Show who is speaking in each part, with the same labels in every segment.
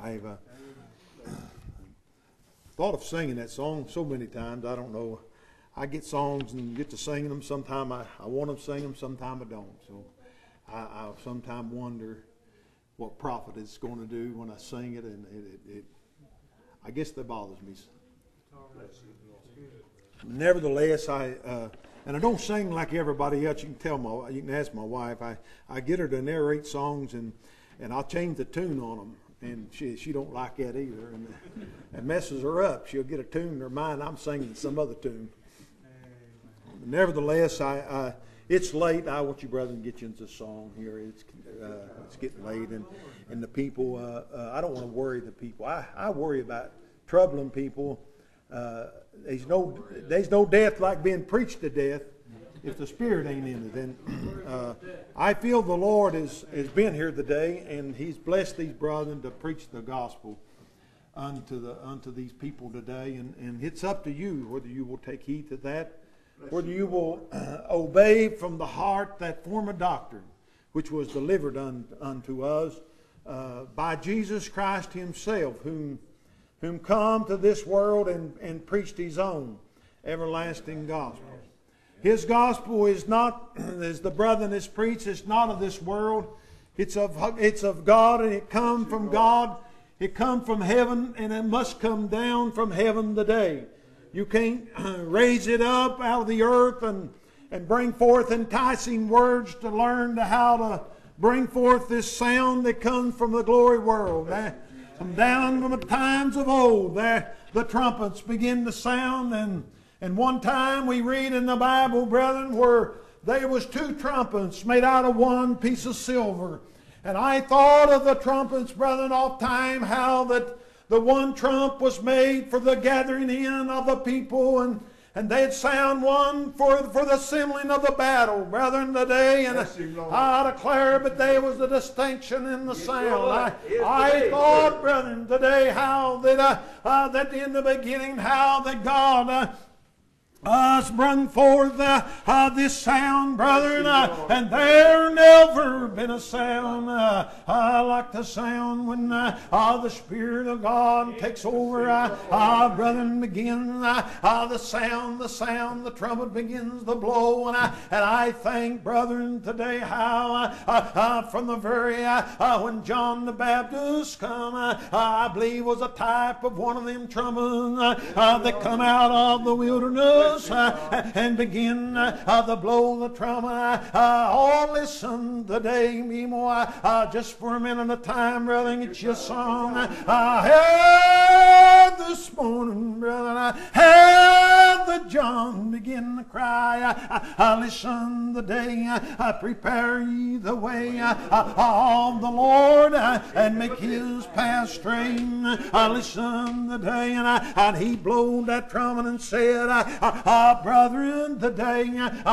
Speaker 1: I've thought of singing that song so many times. I don't know. I get songs and get to singing them. Sometime I want to sing them. Sometime I don't. So I sometimes wonder what prophet is going to do when I sing it, and I guess that bothers me. Nevertheless, and I don't sing like everybody else. You can ask my wife. I get her to narrate songs, and I'll change the tune on them, and she don't like that either, and it messes her up. She'll get a tune in her mind. I'm singing some other tune. Nevertheless, it's late. I want you, brethren, to get you into the song here. It's getting late, and the people. I don't want to worry the people. I worry about troubling people. There's no death like being preached to death if the Spirit ain't in it. And I feel the Lord has been here today, and He's blessed these brethren to preach the gospel unto these people today. And it's up to you whether you will take heed to that, whether you will obey from the heart that form of doctrine which was delivered unto us by Jesus Christ Himself, whom come to this world and preached His own everlasting gospel. His gospel is not, as the brethren has preached, it's not of this world. It's of God, and it come from God. It come from heaven, and it must come down from heaven today. You can't raise it up out of the earth and bring forth enticing words to learn how to bring forth this sound that comes from the glory world. From down from the times of old, there the trumpets begin to sound, and one time we read in the Bible, brethren, where there was two trumpets made out of one piece of silver. And I thought of the trumpets, brethren, oft time, how that the one trump was made for the gathering in of the people, and they'd sound one for the assembling of the battle, brethren, today. And I declare, but there was a distinction in the sound. I thought, brethren, today how that in the beginning, how that God sprung forth this sound, brethren, and there never been a sound like the sound when the Spirit of God takes over. Brethren, begin the sound, the trumpet begins to blow, and I think, brethren, today how from the very when John the Baptist come, I believe was a type of one of them trumpets that come out of the wilderness. And begin to blow the trumpet. Oh, listen today, Mimo, just for a minute of time, brother, get you a song. I heard this morning, brother, I heard the John begin to cry. Listen today, prepare ye the way of the Lord, and make His path straight. Listen today, and He blowed that trumpet and said, brethren, today,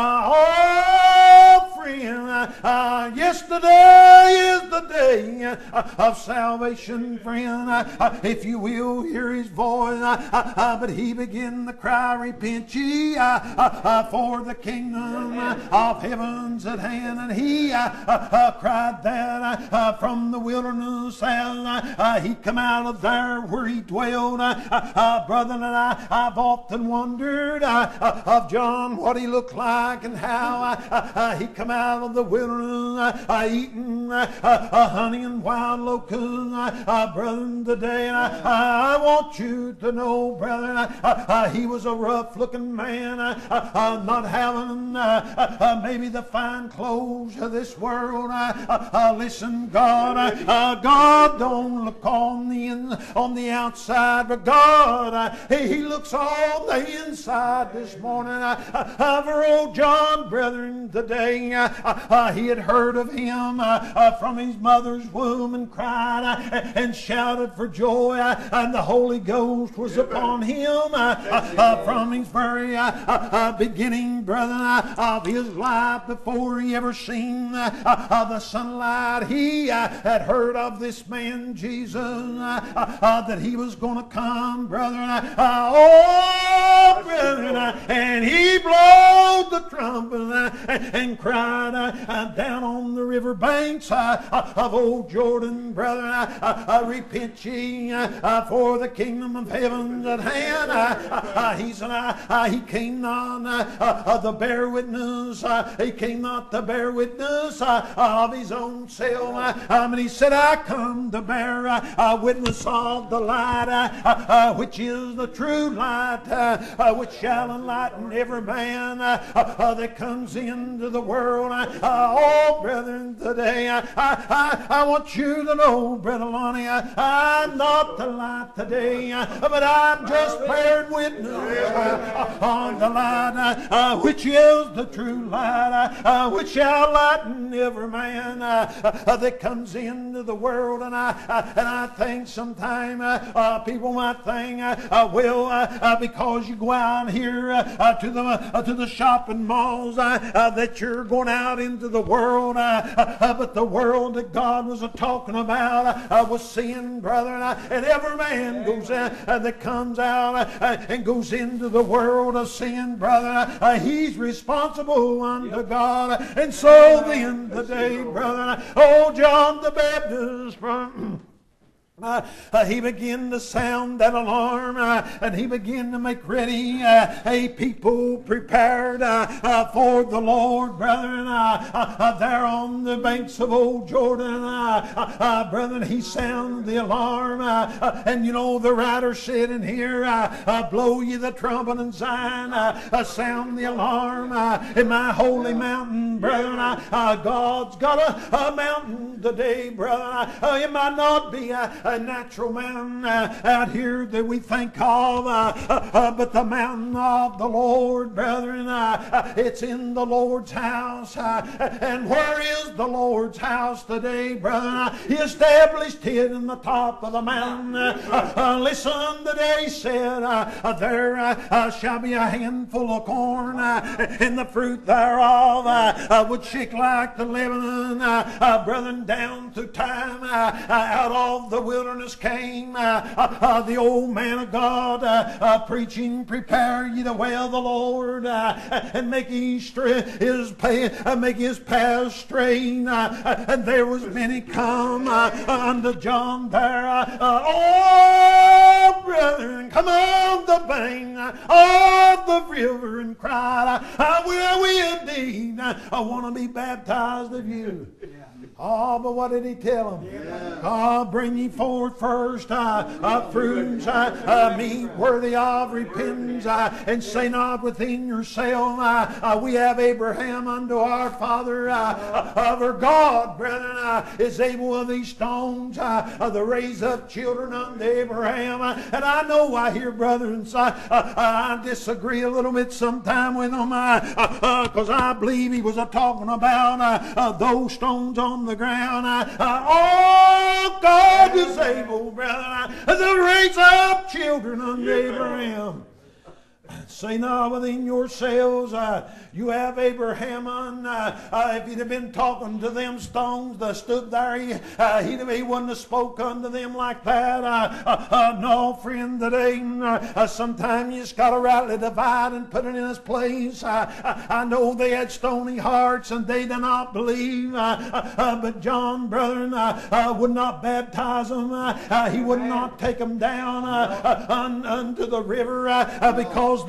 Speaker 1: friend, yesterday is the day of salvation, friend. If you will hear His voice, but He began to cry, repent ye, for the kingdom of heaven's at hand. And He cried that from the wilderness as He come out of there where He dwelled. Brethren, and I've often wondered of John, what he looked like, and how he come out of the wilderness eating honey and wild locusts. Brethren, today, and I want you to know, brethren, he was a rough-looking man, not having maybe the fine clothes of this world. Listen, God don't look on the outside, but God, He looks on the inside this morning. For old John, brethren, today, he had heard of Him from his mother's womb and cried and shouted for joy, and the Holy Ghost was upon him from his very beginning, brethren, of his life before he ever seen the sunlight. He had heard of this man Jesus, that He was going to come, brethren. Oh, brethren, and He blowed the trumpet and cried light down on the river banks of old Jordan, brethren. Repent ye, for the kingdom of heaven's at hand. He said, he came not to bear witness. He came not to bear witness of his own self. But he said, I come to bear witness of the light, which is the true light, which shall enlighten every man that comes into the world. Oh, brethren, today I want you to know, Brother Lonnie, I'm not the light today, but I'm just bearing witness on the light, which is the true light, which shall lighten every man that comes into the world. And I think sometimes people might think, well, because you go out here to the shopping malls, that you're going out into the world, but the world that God was talking about was sin, brother. And every man goes that comes out and goes into the world of sin, brother, he's responsible unto God. And so then today, brother, old John the Baptist he began to sound that alarm, and he began to make ready a people prepared for the Lord, brethren, there on the banks of old Jordan. Brethren, he sounded the alarm, and you know the writer said in here, blow ye the trumpet in Zion, sound the alarm in my holy mountain, brethren. God's got a mountain today, brethren. It might not be a natural mountain out here that we think of, but the mountain of the Lord, brethren, it's in the Lord's house. And where is the Lord's house today, brethren? He established it in the top of the mountain. Listen, today said, there shall be a handful of corn, and the fruit thereof would shake like the Lebanon. Brethren, down through time, out of the wilderness came the old man of God preaching, prepare ye the way of the Lord, and make his path straight. And there was many come unto John there. Oh, brethren, come on the bank of the river and cried, will we indeed want to be baptized of you? Oh, but what did he tell them? Yeah. Bring ye forth first fruits, meat worthy of repentance, and say not within yourself, we have Abraham unto our father. Our God, brethren, is able of these stones to raise up children unto Abraham. And I know I hear brothers, I disagree a little bit sometime with them, because I believe he was talking about those stones on the ground. Oh, God is able, brother, to raise up children unto Abraham. Say not within yourselves, you have Abraham on. If he'd have been talking to them stones that stood there, he wouldn't have spoke unto them like that. No, friend, today, sometimes you just got to rightly divide and put it in its place. I know they had stony hearts and they did not believe. But John, brethren, would not baptize them. He would not take them down unto the river because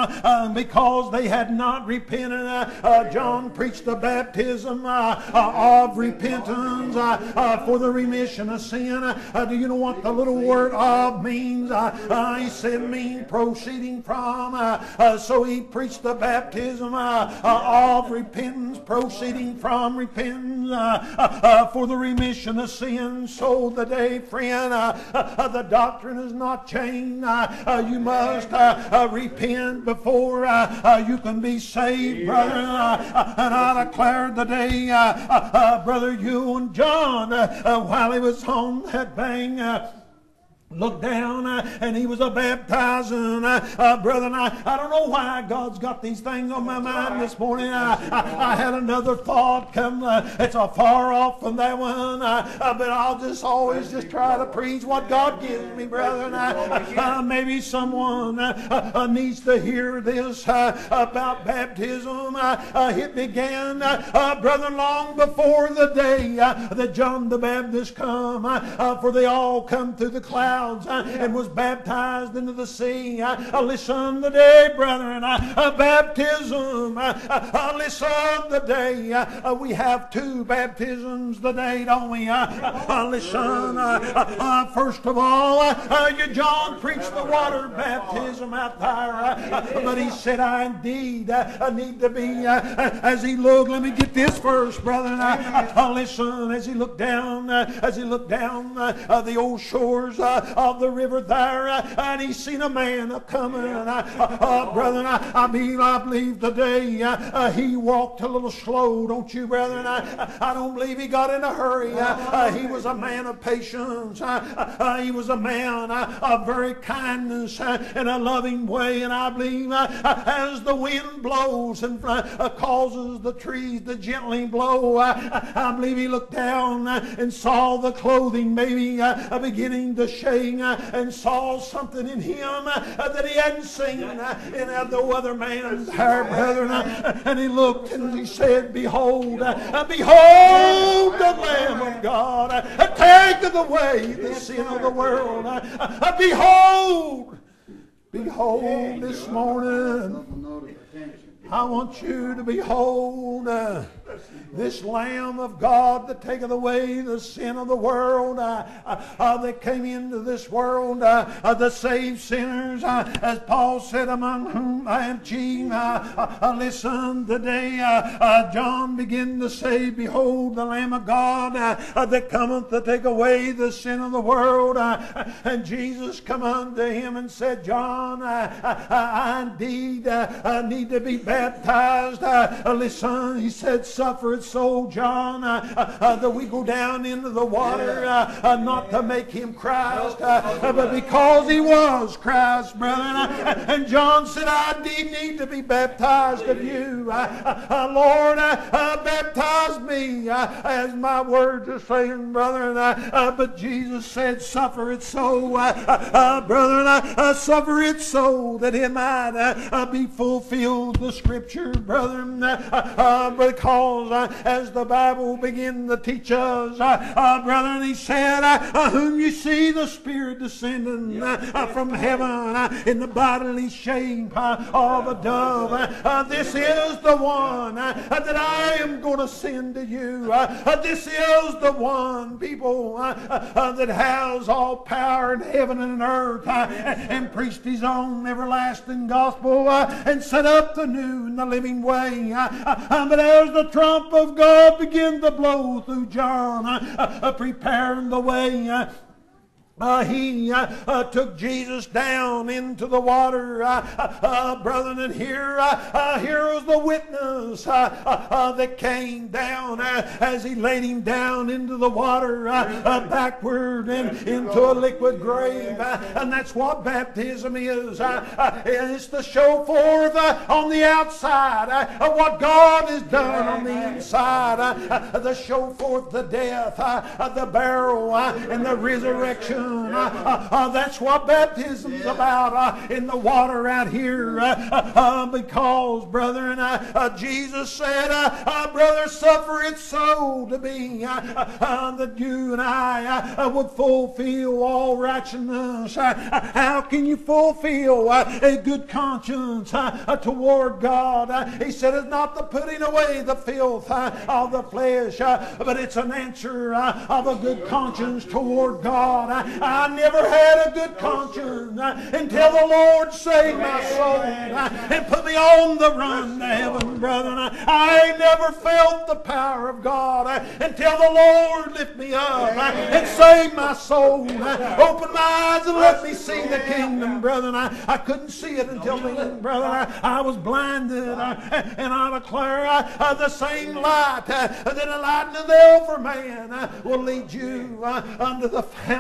Speaker 1: they had not repented. John preached the baptism of repentance for the remission of sin. Do you know what the little word "of" means? He said mean proceeding from. So he preached the baptism of repentance, proceeding from repentance for the remission of sin. So today, friend, the doctrine is not changed. You must repent before you can be saved, brother. And I declare today, brother, you and John, while he was on that bank, looked down and he was a baptizing. Brother, and I don't know why God's got these things on my mind this morning. I had another thought come. It's a far off from that one. But I'll just always just try to preach what God gives me, brother. And maybe someone needs to hear this about baptism. It began, brother, long before the day that John the Baptist come. For they all come through the clouds and was baptized into the sea. Listen today, brethren, baptism. Listen today. We have two baptisms today, don't we? Listen, first of all, John preached the water baptism out there, but he said, I indeed need to be, as he looked, let me get this first, brethren. Listen, as he looked down, the old shores of the river there, and he seen a man coming. Brethren, I believe today he walked a little slow, don't you, brethren? I don't believe he got in a hurry. He was a man of patience. He was a man of very kindness and a loving way. And I believe as the wind blows and causes the trees to gently blow, I believe he looked down and saw the clothing maybe beginning to shake, and saw something in him that he hadn't seen in the other man's hair, brethren. And he looked and he said, Behold, behold the Lamb of God, taketh away the sin of the world. Behold, behold this morning. I want you to behold this Lamb of God that taketh away the sin of the world, that came into this world to save sinners, as Paul said, among whom I am chief. Listen, today John began to say, Behold the Lamb of God that cometh to take away the sin of the world. And Jesus come unto him and said, John, I indeed need to be baptized. Listen, he said, suffer it so, John, that we go down into the water, not to make him Christ, but because he was Christ, brethren. And John said, I indeed need to be baptized of you. Lord, baptize me, as my words are saying, brethren. But Jesus said, suffer it so, brethren, suffer it so that it might be fulfilled, the Scripture, brethren, because as the Bible begins to teach us, brethren, he said, whom you see the Spirit descending from heaven in the bodily shape of a dove. This is the one that I am going to send to you. This is the one, people, that has all power in heaven and earth, and preached his own everlasting gospel, and set up the new and the living way. But as the trump of God began to blow through John, preparing the way, he took Jesus down into the water, brethren, and here was the witness that came down as he laid him down into the water, backward and into a liquid grave. And that's what baptism is. It's to show forth on the outside what God has done on the inside, to show forth the death, the burial, and the resurrection. That's what baptism's about in the water out here, because, brethren, Jesus said, brother, suffer it so to be that you and I would fulfill all righteousness. How can you fulfill a good conscience toward God? He said it's not the putting away the filth of the flesh, but it's an answer of a good conscience toward God. I never had a good conscience until the Lord saved my soul and put me on the run to heaven, brethren. I ain't never felt the power of God until the Lord lifted me up and saved my soul, opened my eyes and let me see the kingdom, brethren. I couldn't see it until then, brethren. I was blinded, and I declare the same light that enlightened the elder man will lead you unto the fountains of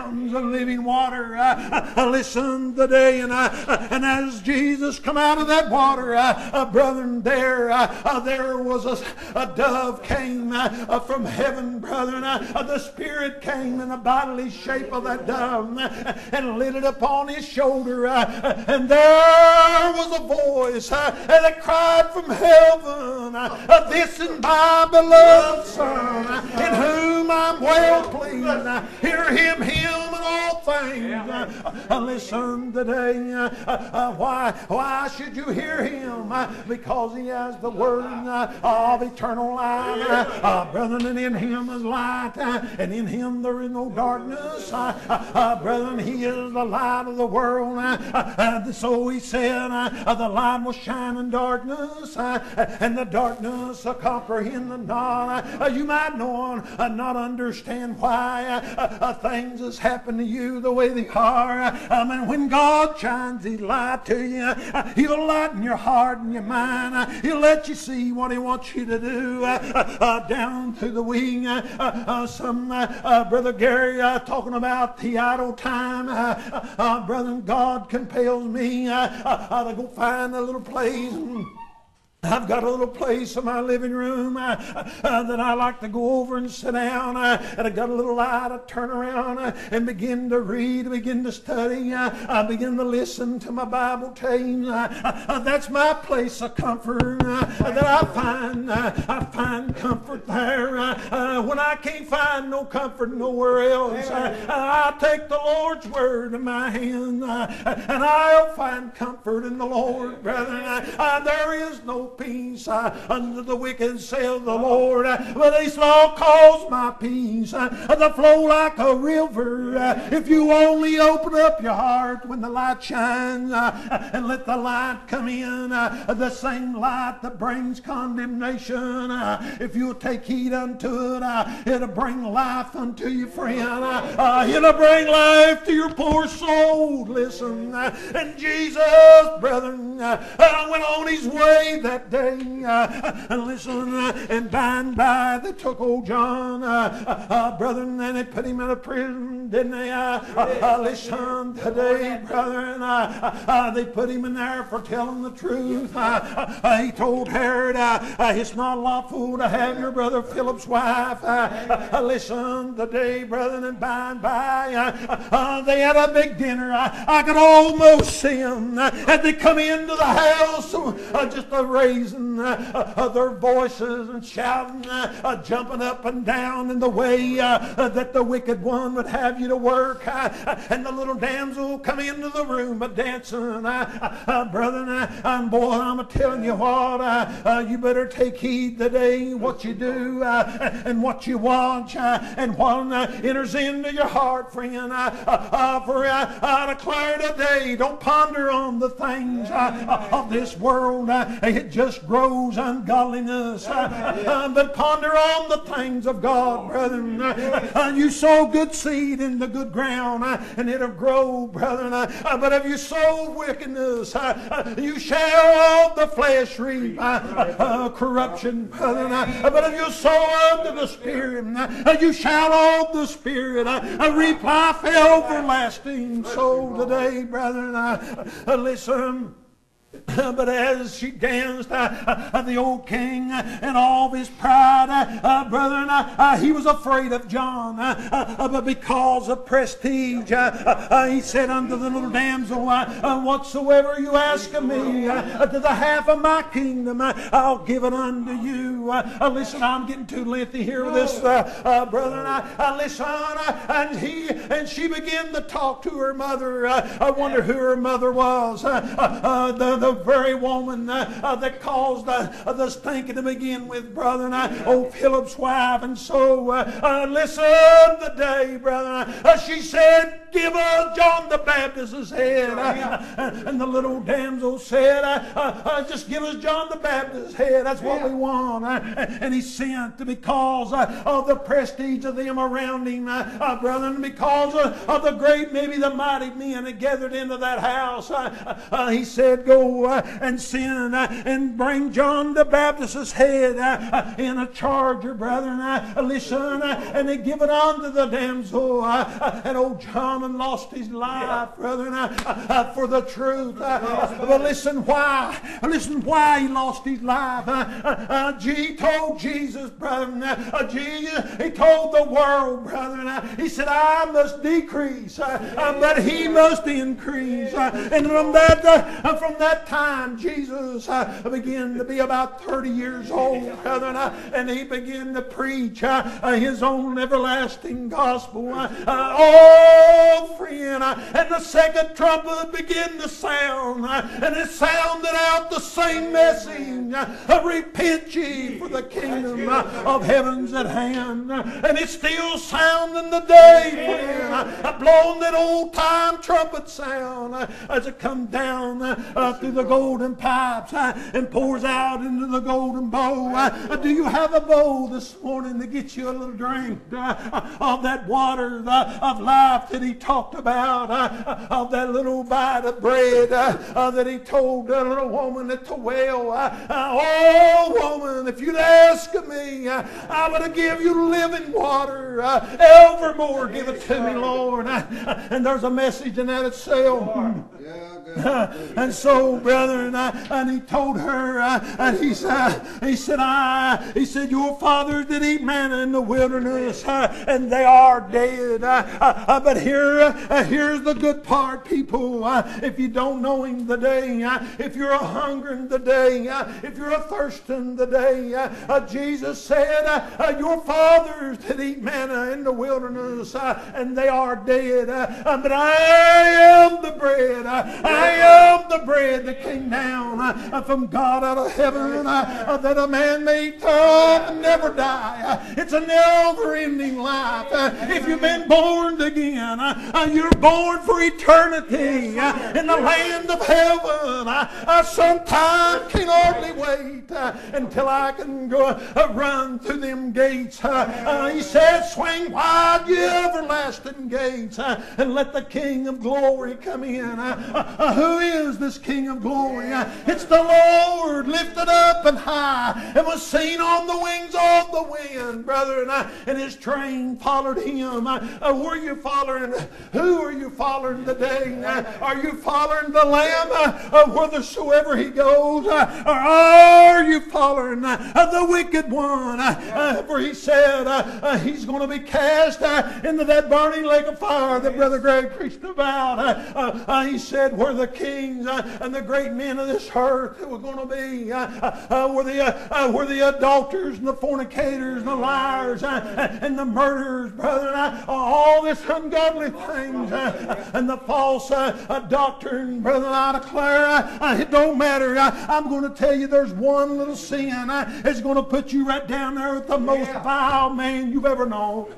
Speaker 1: living water. Listen today, and as Jesus come out of that water, brethren, there was a dove came from heaven, brethren. The Spirit came in the bodily shape of that dove and lit it upon his shoulder, and there was a voice that cried from heaven, "This is my beloved Son, in whom I'm well pleased. Hear him in all things." Listen today, why should you hear him? Because he has the word of eternal life, brethren, and in him is light, and in him there is no darkness. Brethren, he is the light of the world. So he said, the light will shine in darkness, and the darkness comprehend not. You might know and not understand why things has happened to you the way they are. And when God shines his light to you, he'll lighten your heart and your mind. He'll let you see what he wants you to do. Down through the wing, some Brother Gary talking about the idle time. Brother, God compels me to go find a little place. I've got a little place in my living room that I like to go over and sit down, and I got a little light. I turn around and begin to read, begin to study. I begin to listen to my Bible tapes. That's my place of comfort that I find comfort there. When I can't find no comfort nowhere else, I take the Lord's word in my hand, and I'll find comfort in the Lord, brethren. There is no peace under the wicked, saith the Lord, but he shall cause my peace to flow like a river. If you only open up your heart when the light shines, and let the light come in, the same light that brings condemnation, if you'll take heed unto it, it'll bring life unto you, friend. It'll bring life to your poor soul. Listen, and Jesus, brethren, went on his way that day, and listen, and by and by they took old John, brethren, and they put him in a prison, didn't they? Listen today, brethren, they put him in there for telling the truth. He told Herod, it's not lawful to have your brother Philip's wife. Listen today, brethren, and by they had a big dinner. I could almost see them as they come into the house, just raising their voices and shouting, jumping up and down in the way that the wicked one would have you to work. And the little damsel come into the room dancing. Brethren, and boy, I'm telling you what, you better take heed today what you do and what you watch and what enters into your heart, friend. For I declare today, don't ponder on the things of this world. It just grows ungodliness. But ponder on the things of God, brethren. You sow good seed in the good ground, and it'll grow, brethren. But if you sow wickedness, you shall of the flesh reap corruption, brethren. But if you sow unto the Spirit, you shall of the Spirit reap life everlasting. So today, brethren, listen. But as she danced, the old king and all of his pride, brethren, he was afraid of John. But because of prestige, he said unto the little damsel, whatsoever you ask of me, to the half of my kingdom, I'll give it unto you. Listen, I'm getting too lengthy here with this, brethren. Listen, and she began to talk to her mother. I wonder who her mother was. The very woman that caused the stinking to begin with, brethren, old Philip's wife. And so, listen today, brethren, she said, give us John the Baptist's head. And the little damsel said, just give us John the Baptist's head. That's what we want. And he sent because of the prestige of them around him, brethren, because of the great, maybe the mighty men that gathered into that house. He said, go go and send and bring John the Baptist's head in a charger, brethren. Listen, and they give it unto the damsel. And old John had lost his life, brethren, for the truth. But listen why. Listen why he lost his life. He told Jesus, brethren. He told the world, brethren. He said, I must decrease, but he must increase. And from that time, Jesus began to be about 30 years old, brethren, and he began to preach his own everlasting gospel. Oh, friend, and the second trumpet began to sound, and it sounded out the same message: repent ye, for the kingdom of heaven's at hand. And it's still sounding today, friend, blowing that old time trumpet sound as it comes down through the golden pipes and pours out into the golden bowl. Do you have a bowl this morning to get you a little drink of that water of life that he talked about, of that little bite of bread that he told the little woman at the well? Oh, woman, if you'd ask of me, I would give you living water. Evermore give it to me, Lord. And there's a message in that itself. And so, brethren, and he told her, and he said, your fathers did eat manna in the wilderness, and they are dead. But here's the good part, people. If you don't know him today, if you're a hungering today, if you're a thirsting today, Jesus said, your fathers did eat manna in the wilderness, and they are dead. But I am the bread. I am the bread that came down from God out of heaven, that a man may come and never die. It's a never-ending life. If you've been born again, you're born for eternity in the land of heaven. I sometimes can hardly wait until I can go run through them gates. He said, swing wide, you everlasting gates, and let the King of glory come in. Who is this King of glory? It's the Lord, lifted up and high, and was seen on the wings of the wind, brethren, and his train followed him. Were you following? Who are you following today? Are you following the Lamb whithersoever he goes? Or are you following the wicked one? For he said he's going to be cast into that burning lake of fire that Brother Greg preached about. He said where the kings and the great men of this earth were going to be, were the adulterers and the fornicators and the liars and the murderers, brethren, all this ungodly things and the false doctrine, brethren. I declare it don't matter. I'm going to tell you there's one little sin that's going to put you right down there with the most vile man you've ever known.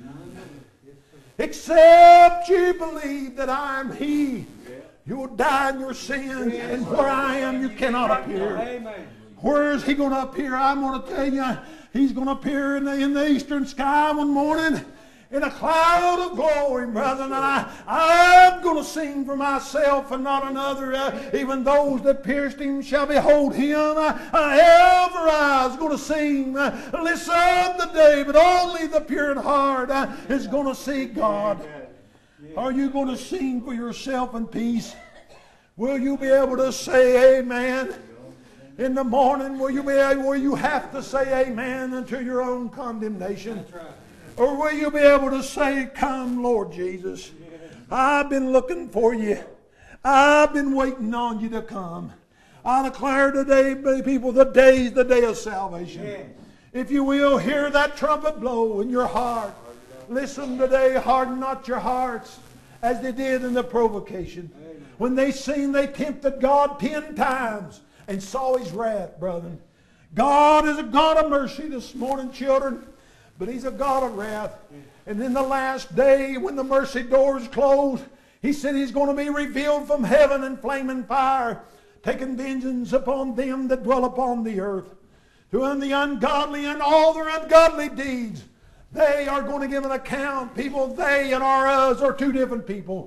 Speaker 1: Except you believe that I am he, you will die in your sins, and where I am you cannot appear. Where is he going to appear? I'm going to tell you, he's going to appear in the eastern sky one morning in a cloud of glory, brethren. And I'm going to sing for myself and not another. Even those that pierced him shall behold him. Every eye is going to sing. Listen today, but only the pure in heart is going to see God. Are you going to sing for yourself in peace? Will you be able to say amen? In the morning, will you have to say amen unto your own condemnation? Or will you be able to say, come, Lord Jesus, I've been looking for you. I've been waiting on you to come. I declare today, people, the day is the day of salvation. If you will, hear that trumpet blow in your heart. Listen today, harden not your hearts as they did in the provocation. When they tempted God 10 times and saw his wrath, brethren. God is a God of mercy this morning, children. But he's a God of wrath. And in the last day, when the mercy doors close, he said he's going to be revealed from heaven in flaming fire, taking vengeance upon them that dwell upon the earth. To whom the ungodly and all their ungodly deeds, they are going to give an account. People, they and our us are two different people.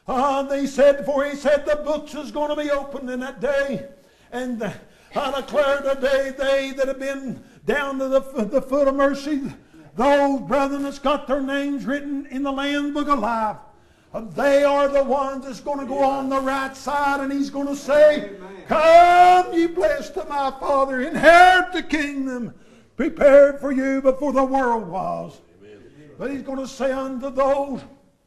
Speaker 1: They said, for he said the books is going to be opened in that day. And I declare today, they that have been down to the foot of mercy, those brethren that's got their names written in the Lamb's Book of Life, they are the ones that's going to go on the right side, and he's going to say, come ye blessed of my Father, inherit the kingdom prepared for you before the world was. But he's going to say unto those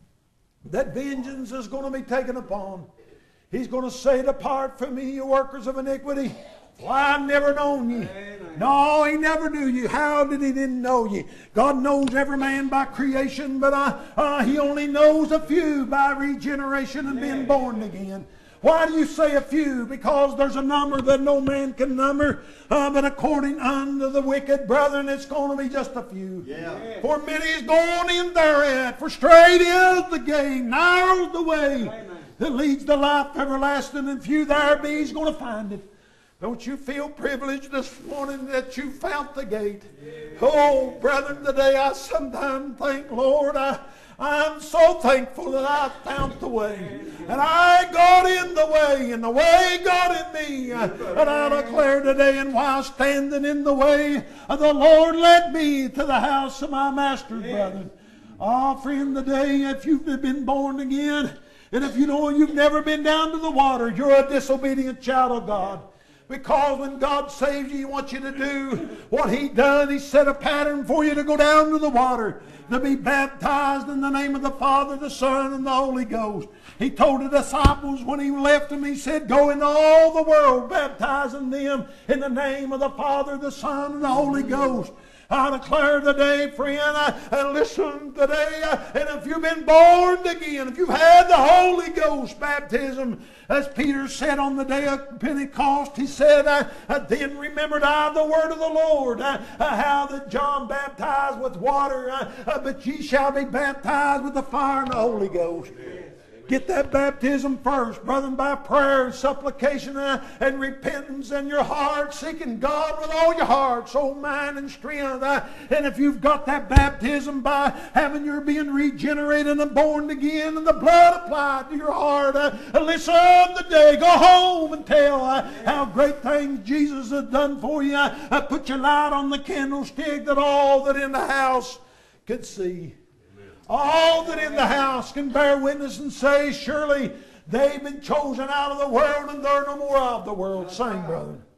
Speaker 1: that vengeance is going to be taken upon, he's going to say, depart from me, you workers of iniquity. For I've never known you. No, he never knew you. How did he didn't know you? God knows every man by creation, but he only knows a few by regeneration and being born again. Why do you say a few? Because there's a number that no man can number. But according unto the wicked, brethren, it's going to be just a few. Yeah. For many is going in thereat. For straight is the gate, narrow is the way that leads to life everlasting, and few there be is going to find it. Don't you feel privileged this morning that you found the gate? Yeah. Oh, brethren, today I sometimes think, Lord, I'm so thankful that I found the way. And I got in the way, and the way got in me. And I declare today, and while standing in the way, the Lord led me to the house of my master, brethren. Oh, friend, today, if you've been born again, and if you know you've never been down to the water, you're a disobedient child of God. Because when God saves you, He wants you to do what He done. He set a pattern for you to go down to the water, to be baptized in the name of the Father, the Son, and the Holy Ghost. He told the disciples when He left them, He said, go into all the world, baptizing them in the name of the Father, the Son, and the Holy Ghost. I declare today, friend, and listen today, and if you've been born again, if you've had the Holy Ghost baptism, as Peter said on the day of Pentecost, he said, then remembered I the word of the Lord, how that John baptized with water, but ye shall be baptized with the fire and the Holy Ghost. Get that baptism first, brethren, by prayer and supplication and repentance in your heart, seeking God with all your heart, soul, mind, and strength. And if you've got that baptism by having your being regenerated and born again and the blood applied to your heart, listen today, go home and tell how great things Jesus has done for you. Put your light on the candlestick that all that in the house could see. All that in the house can bear witness and say, surely they've been chosen out of the world and they're no more of the world. Sing, brother.